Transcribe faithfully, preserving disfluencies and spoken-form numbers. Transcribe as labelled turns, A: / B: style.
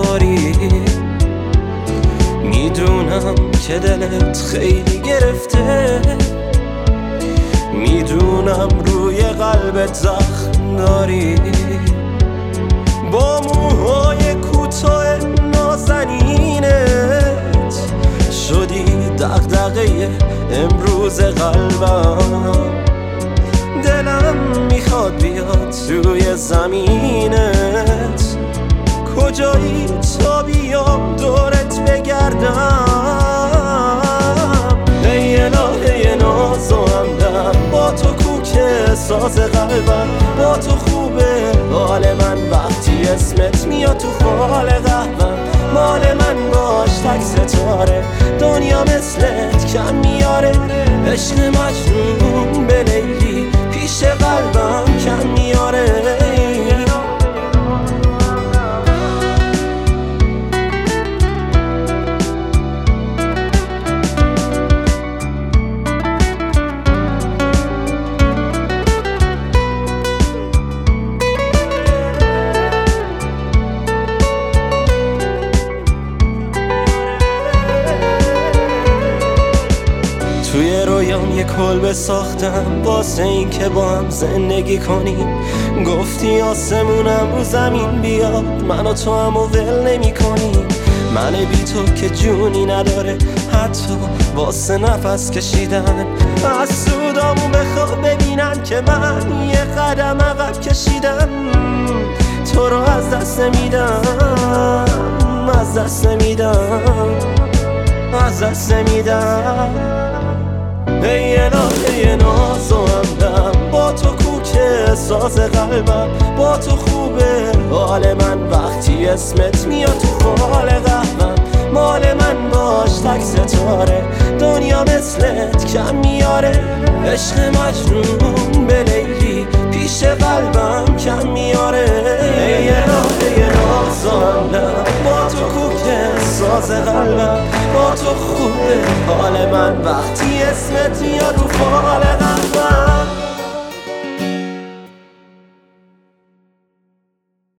A: داری. میدونم که دلت خیلی گرفته، میدونم روی قلبت زخم داری. با موهای کوتاه نازنینت شدی دغدغه امروز قلبم. دلم میخواد بیاد توی زمینت، کجایی تا بیام دورت بگردم. ای الهه ناز و همدم، با تو کوک ساز قلبم. با تو خوبه حال من وقتی اسمت میاد تو فال قهوم. مال من باش تک ستاره، دنیا مثلت کم میاره. عشق مجنون به لیلی پیش قلبم کم میاره. توی رویام یه کلبه ساختم واسه این که با هم زندگی کنیم. گفتی آسمونم رو زمین بیاد، من و تو هم ول نمی کنیم. من بی تو که جونی نداره حتی واسه نفس کشیدن. از سودامون بخواه ببینن که من یه قدم عقب کشیدم. تو رو از دست نمیدم، از دست نمیدم، از دست نمیدم. ای الهه ناز و همدم، با تو کوک ساز قلبم. با تو خوبه حال من وقتی اسمت میاد تو فال قهوم. مال من باش تک ستاره، دنیا مثلت کم میاره. عشق مجنون به لیلی پیش قلبم کم میاره. ای الهه ناز و همدم، با تو کوک ساز قلبم. با تو خوبه حال من وقتی اسمت میاد رو فال قهوم.